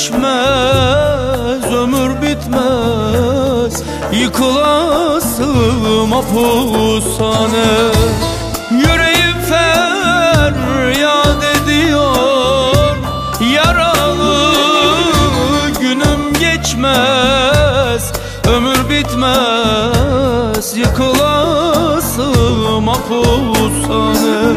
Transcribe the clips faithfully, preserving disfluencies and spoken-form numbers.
geçmez, ömür bitmez, yıkılasım mahpushane. Yüreğim feryat ediyor, yaralı günüm geçmez, ömür bitmez, yıkılasım mahpushane.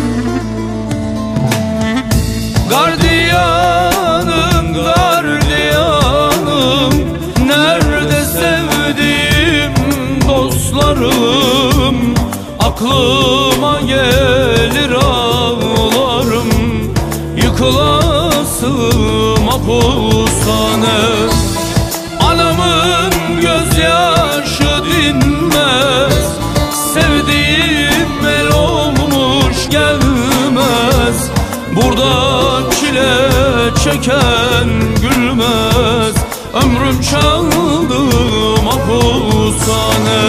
Gardiyanım, gardiyanım, nerede sevdiğim dostlarım? Aklıma gelir ağlarım, yıkılasım mahpushane. Anamın gözyaşı dinmez, sevdiğim el olmuş gelmez. Burada çile çeken gülmez, ömrüm çaldı mahpushane.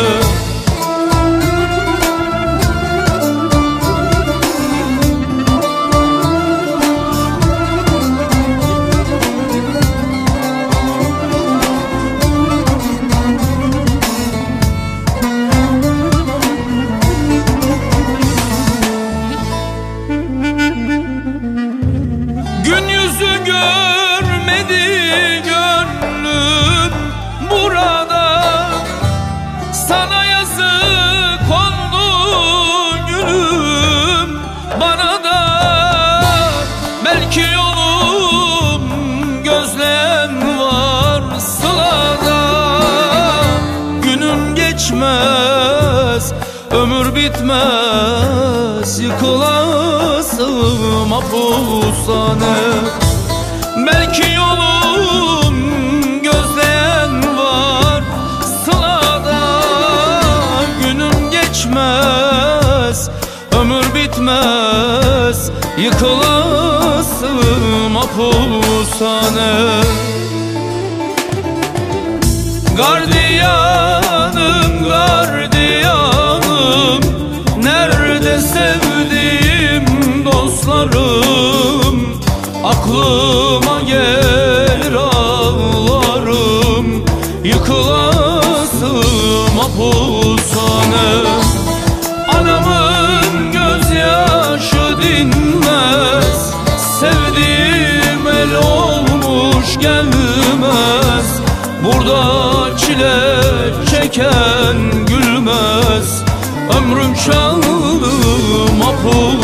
Gün yüzü görmedi gönlüm burada, sana yazık oldu gülüm, bana da. Belki yolum gözleyen var sılada, günüm geçmez, ömür bitmez, yıkılasım mahpushane. Belki yolum gözleyen var sılada, günüm geçmez, ömür bitmez, yıkılasım mahpushane. Gardiyanım, gardiyanım, nerede sevdiğim dostlarım? Aklıma gelir ağlarım, yıkılasım mahpushane. Anamın gözyaşı dinmez, sevdiğim el olmuş gelmez. Burada çile çeken gülmez, ömrüm çaldı mahpushane.